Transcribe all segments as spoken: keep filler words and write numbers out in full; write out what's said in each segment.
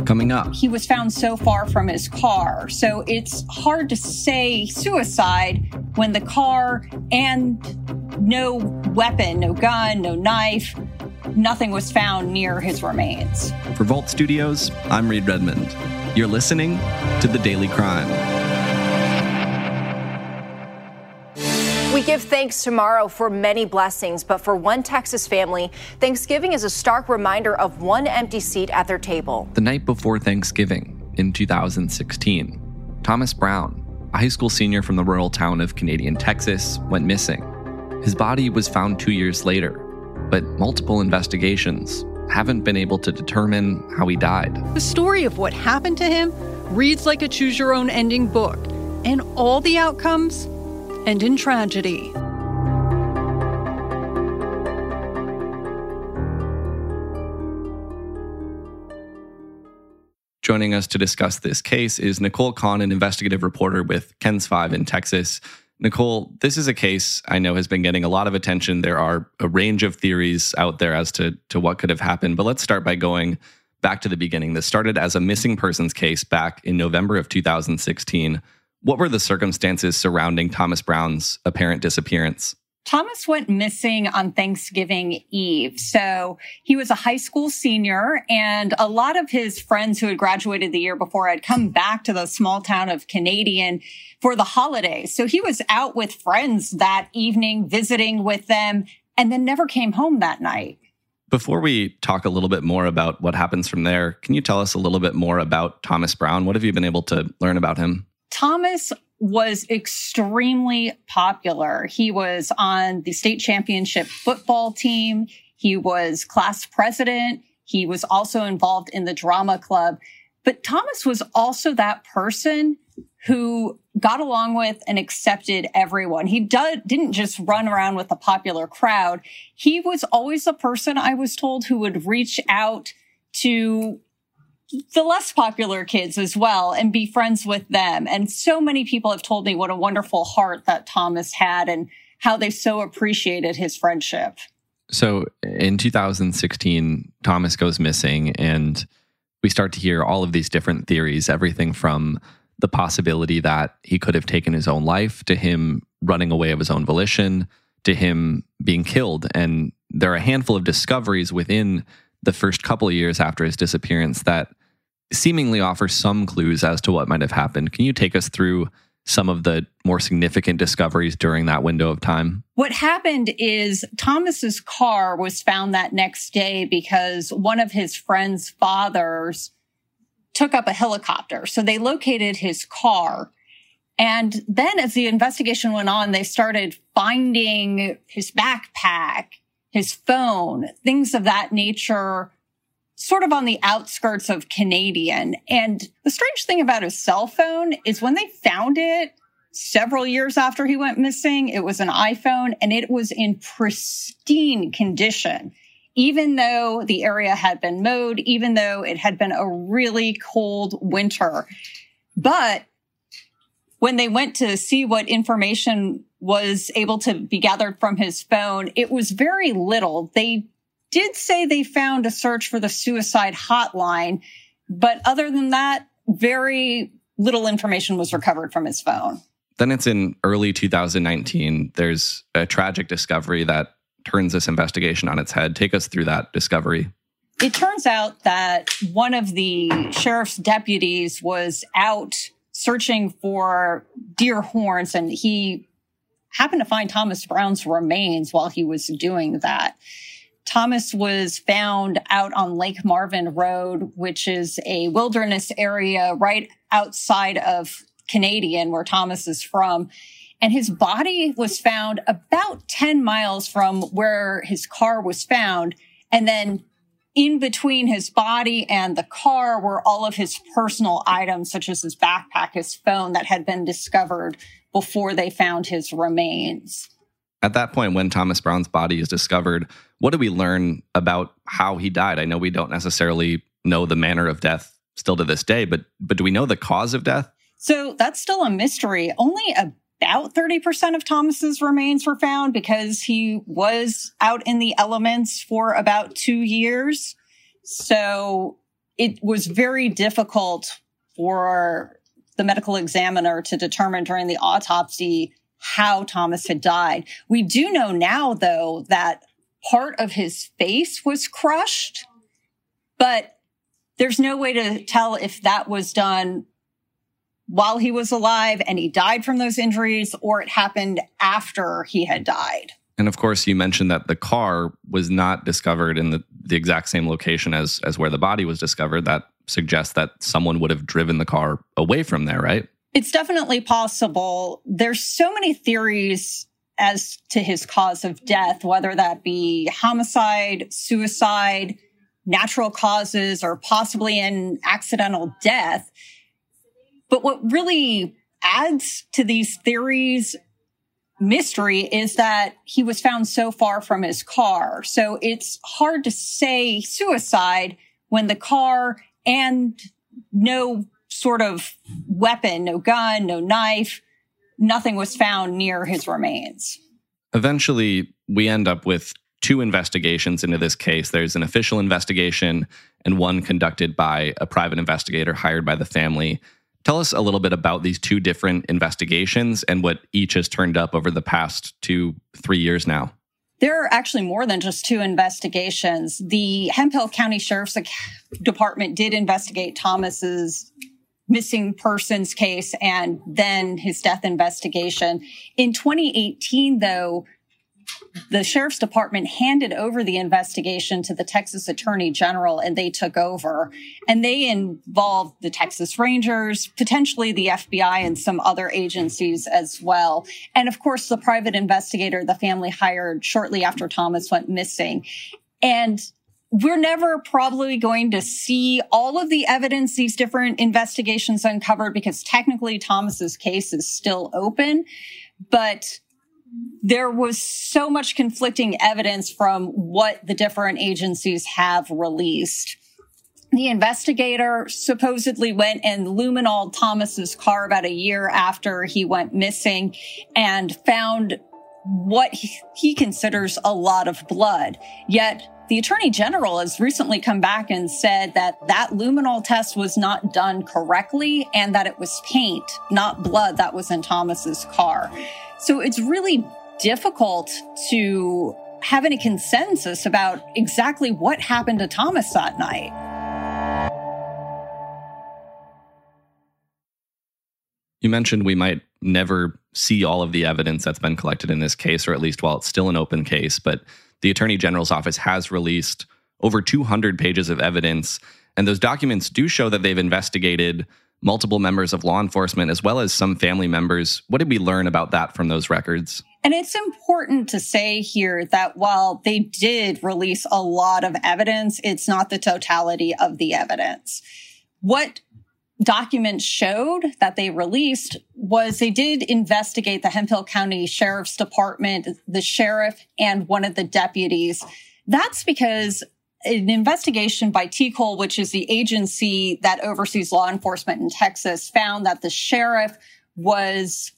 Coming up, he was found so far from his car, so it's hard to say suicide when the car and no weapon, no gun, no knife, nothing was found near his remains. For Vault Studios, I'm Reed Redmond. You're listening to The Daily Crime. We give thanks tomorrow for many blessings, but for one Texas family, Thanksgiving is a stark reminder of one empty seat at their table. The night before Thanksgiving in two thousand sixteen, Thomas Brown, a high school senior from the rural town of Canadian, Texas, went missing. His body was found two years later, but multiple investigations haven't been able to determine how he died. The story of what happened to him reads like a choose-your-own-ending book, and all the outcomes end in tragedy. Joining us to discuss this case is Nicole Kahn, an investigative reporter with K E N S five in Texas. Nicole, this is a case I know has been getting a lot of attention. There are a range of theories out there as to, to what could have happened, but let's start by going back to the beginning. This started as a missing persons case back in November of two thousand sixteen. What were the circumstances surrounding Thomas Brown's apparent disappearance? Thomas went missing on Thanksgiving Eve. So he was a high school senior, and a lot of his friends who had graduated the year before had come back to the small town of Canadian for the holidays. So he was out with friends that evening, visiting with them, and then never came home that night. Before we talk a little bit more about what happens from there, can you tell us a little bit more about Thomas Brown? What have you been able to learn about him? Thomas was extremely popular. He was on the state championship football team. He was class president. He was also involved in the drama club. But Thomas was also that person who got along with and accepted everyone. He do- didn't just run around with the popular crowd. He was always the person, I was told, who would reach out to the less popular kids as well and be friends with them. And so many people have told me what a wonderful heart that Thomas had and how they so appreciated his friendship. So in two thousand sixteen, Thomas goes missing, and we start to hear all of these different theories, everything from the possibility that he could have taken his own life, to him running away of his own volition, to him being killed. And there are a handful of discoveries within the first couple of years after his disappearance that seemingly offer some clues as to what might have happened. Can you take us through some of the more significant discoveries during that window of time? What happened is Thomas's car was found that next day because one of his friend's fathers took up a helicopter. So they located his car. And then as the investigation went on, they started finding his backpack, his phone, things of that nature, sort of on the outskirts of Canadian. And the strange thing about his cell phone is when they found it several years after he went missing, it was an iPhone and it was in pristine condition, even though the area had been mowed, even though it had been a really cold winter. But when they went to see what information was able to be gathered from his phone, it was very little. They did say they found a search for the suicide hotline, but other than that, very little information was recovered from his phone. Then it's in early two thousand nineteen. There's a tragic discovery that turns this investigation on its head. Take us through that discovery. It turns out that one of the sheriff's deputies was out searching for deer horns, and he happened to find Thomas Brown's remains while he was doing that. Thomas was found out on Lake Marvin Road, which is a wilderness area right outside of Canadian, where Thomas is from. And his body was found about ten miles from where his car was found. And then in between his body and the car were all of his personal items, such as his backpack, his phone, that had been discovered before they found his remains. At that point, when Thomas Brown's body is discovered, what do we learn about how he died? I know we don't necessarily know the manner of death still to this day, but but do we know the cause of death? So that's still a mystery. Only about thirty percent of Thomas's remains were found because he was out in the elements for about two years. So it was very difficult for the medical examiner to determine during the autopsy how Thomas had died. We do know now, though, that part of his face was crushed, but there's no way to tell if that was done while he was alive and he died from those injuries, or it happened after he had died. And of course, you mentioned that the car was not discovered in the, the exact same location as, as where the body was discovered. That suggests that someone would have driven the car away from there, right? It's definitely possible. There's so many theories as to his cause of death, whether that be homicide, suicide, natural causes, or possibly an accidental death. But what really adds to these theories mystery is that he was found so far from his car. So it's hard to say suicide when the car and no sort of weapon, no gun, no knife, nothing was found near his remains. Eventually, we end up with two investigations into this case. There's an official investigation and one conducted by a private investigator hired by the family. Tell us a little bit about these two different investigations and what each has turned up over the past two, three years now. There are actually more than just two investigations. The Hemphill County Sheriff's Department did investigate Thomas's missing persons case and then his death investigation. In twenty eighteen, though, the Sheriff's Department handed over the investigation to the Texas Attorney General, and they took over. And they involved the Texas Rangers, potentially the F B I, and some other agencies as well. And of course, the private investigator the family hired shortly after Thomas went missing. And we're never probably going to see all of the evidence these different investigations uncovered, because technically Thomas's case is still open. But there was so much conflicting evidence from what the different agencies have released. The investigator supposedly went and luminoled Thomas's car about a year after he went missing and found what he considers a lot of blood. Yet the Attorney General has recently come back and said that that luminol test was not done correctly and that it was paint, not blood, that was in Thomas's car. So it's really difficult to have any consensus about exactly what happened to Thomas that night. You mentioned we might never see all of the evidence that's been collected in this case, or at least while it's still an open case, but the Attorney General's office has released over two hundred pages of evidence, and those documents do show that they've investigated multiple members of law enforcement as well as some family members. What did we learn about that from those records? And it's important to say here that while they did release a lot of evidence, it's not the totality of the evidence. What documents showed that they released was they did investigate the Hemphill County Sheriff's Department, the sheriff, and one of the deputies. That's because an investigation by T C O L, which is the agency that oversees law enforcement in Texas, found that the sheriff was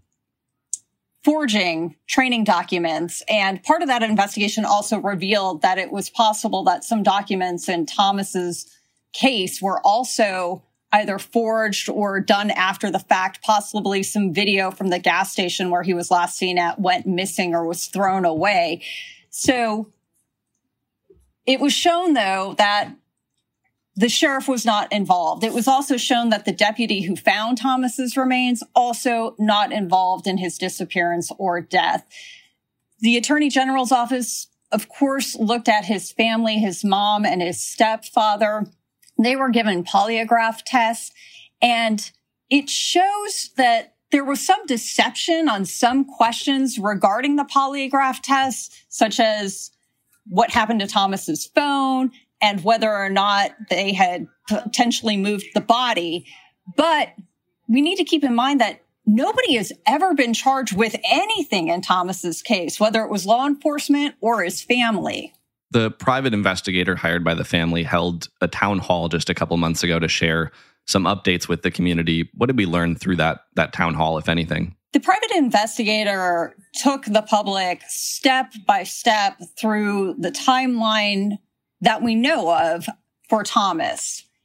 forging training documents. And part of that investigation also revealed that it was possible that some documents in Thomas's case were also either forged or done after the fact. Possibly some video from the gas station where he was last seen at went missing or was thrown away. So it was shown, though, that the sheriff was not involved. It was also shown that the deputy who found Thomas's remains also not involved in his disappearance or death. The Attorney General's office, of course, looked at his family, his mom and his stepfather. They were given polygraph tests, and it shows that there was some deception on some questions regarding the polygraph tests, such as what happened to Thomas's phone and whether or not they had potentially moved the body. But we need to keep in mind that nobody has ever been charged with anything in Thomas's case, whether it was law enforcement or his family. The private investigator hired by the family held a town hall just a couple months ago to share some updates with the community. What did we learn through that, that town hall, if anything? The private investigator took the public step by step through the timeline that we know of for Thomas.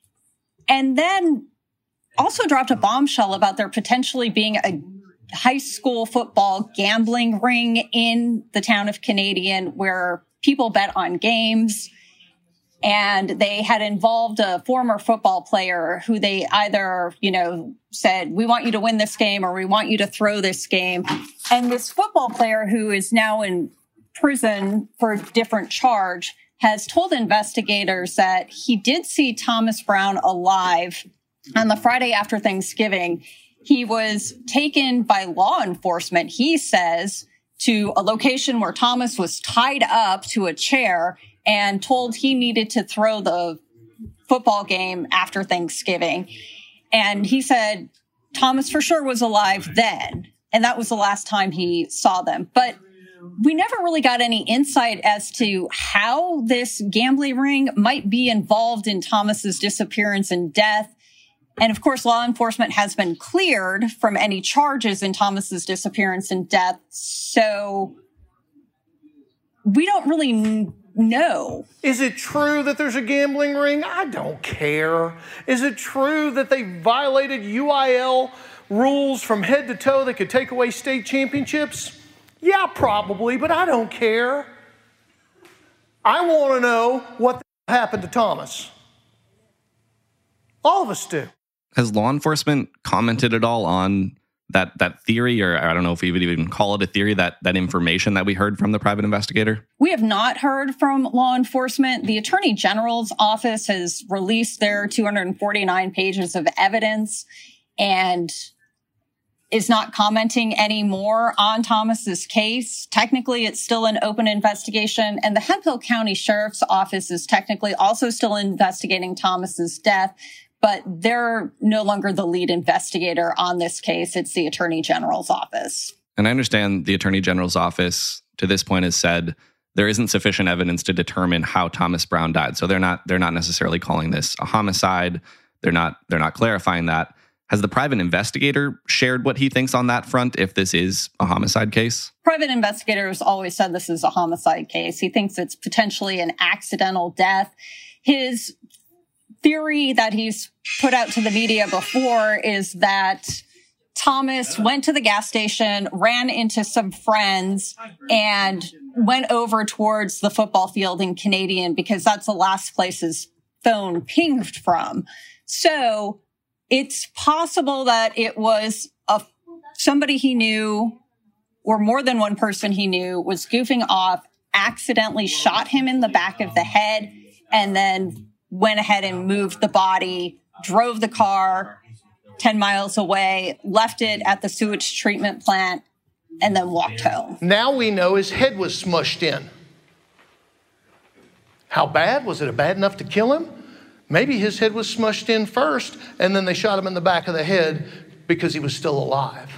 And then also dropped a bombshell about there potentially being a high school football gambling ring in the town of Canadian where people bet on games. And they had involved a former football player who they either, you know, said, we want you to win this game or we want you to throw this game. And this football player, who is now in prison for a different charge, has told investigators that he did see Thomas Brown alive on the Friday after Thanksgiving. He was taken by law enforcement, he says, to a location where Thomas was tied up to a chair and told he needed to throw the football game after Thanksgiving. And he said Thomas for sure was alive then. And that was the last time he saw them. But we never really got any insight as to how this gambling ring might be involved in Thomas's disappearance and death. And of course, law enforcement has been cleared from any charges in Thomas's disappearance and death. So we don't really n- know. Is it true that there's a gambling ring? I don't care. Is it true that they violated U I L rules from head to toe that could take away state championships? Yeah, probably, but I don't care. I want to know what happened to Thomas. All of us do. Has law enforcement commented at all on that that theory, or I don't know if we would even call it a theory, that that information that we heard from the private investigator? We have not heard from law enforcement. The Attorney General's office has released their two hundred forty-nine pages of evidence and is not commenting anymore on Thomas's case. Technically, it's still an open investigation, and the Hemphill County Sheriff's Office is technically also still investigating Thomas's death, but they're no longer the lead investigator on this case. It's the Attorney General's office. And I understand the Attorney General's office to this point has said there isn't sufficient evidence to determine how Thomas Brown died. So they're not they're not necessarily calling this a homicide. They're not they're not clarifying that. Has the private investigator shared what he thinks on that front if this is a homicide case? Private investigators always said this is a homicide case. He thinks it's potentially an accidental death. His theory that he's put out to the media before is that Thomas went to the gas station, ran into some friends, and went over towards the football field in Canadian because that's the last place his phone pinged from. So it's possible that it was a somebody he knew or more than one person he knew was goofing off, accidentally shot him in the back of the head, and then went ahead and moved the body, drove the car ten miles away, left it at the sewage treatment plant, and then walked home. Now we know his head was smushed in. How bad? Was it bad enough to kill him? Maybe his head was smushed in first, and then they shot him in the back of the head because he was still alive.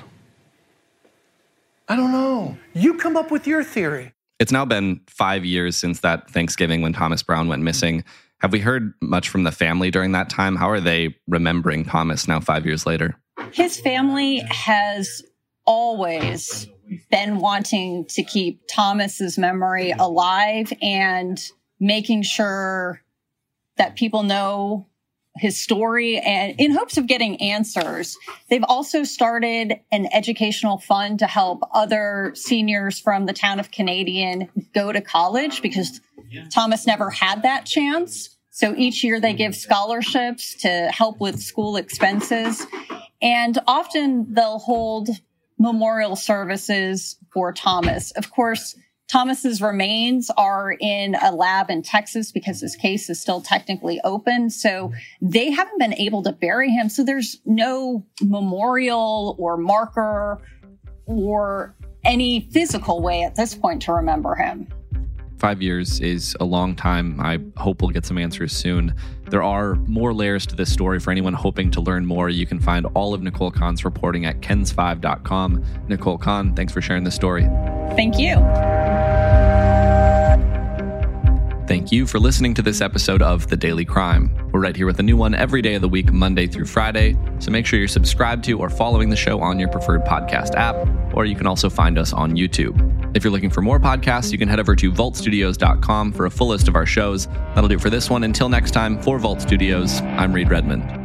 I don't know. You come up with your theory. It's now been five years since that Thanksgiving when Thomas Brown went missing. Have we heard much from the family during that time? How are they remembering Thomas now five years later? His family has always been wanting to keep Thomas's memory alive and making sure that people know his story, and in hopes of getting answers. They've also started an educational fund to help other seniors from the town of Canadian go to college because Thomas never had that chance. So each year they give scholarships to help with school expenses. And often they'll hold memorial services for Thomas. Of course, Thomas's remains are in a lab in Texas because his case is still technically open. So they haven't been able to bury him. So there's no memorial or marker or any physical way at this point to remember him. Five years is a long time. I hope we'll get some answers soon. There are more layers to this story. For anyone hoping to learn more, you can find all of Nicole Kahn's reporting at kens five dot com. Nicole Kahn, thanks for sharing this story. Thank you. Thank you for listening to this episode of The Daily Crime. We're right here with a new one every day of the week, Monday through Friday. So make sure you're subscribed to or following the show on your preferred podcast app, or you can also find us on YouTube. If you're looking for more podcasts, you can head over to vault studios dot com for a full list of our shows. That'll do it for this one. Until next time, for Vault Studios, I'm Reed Redmond.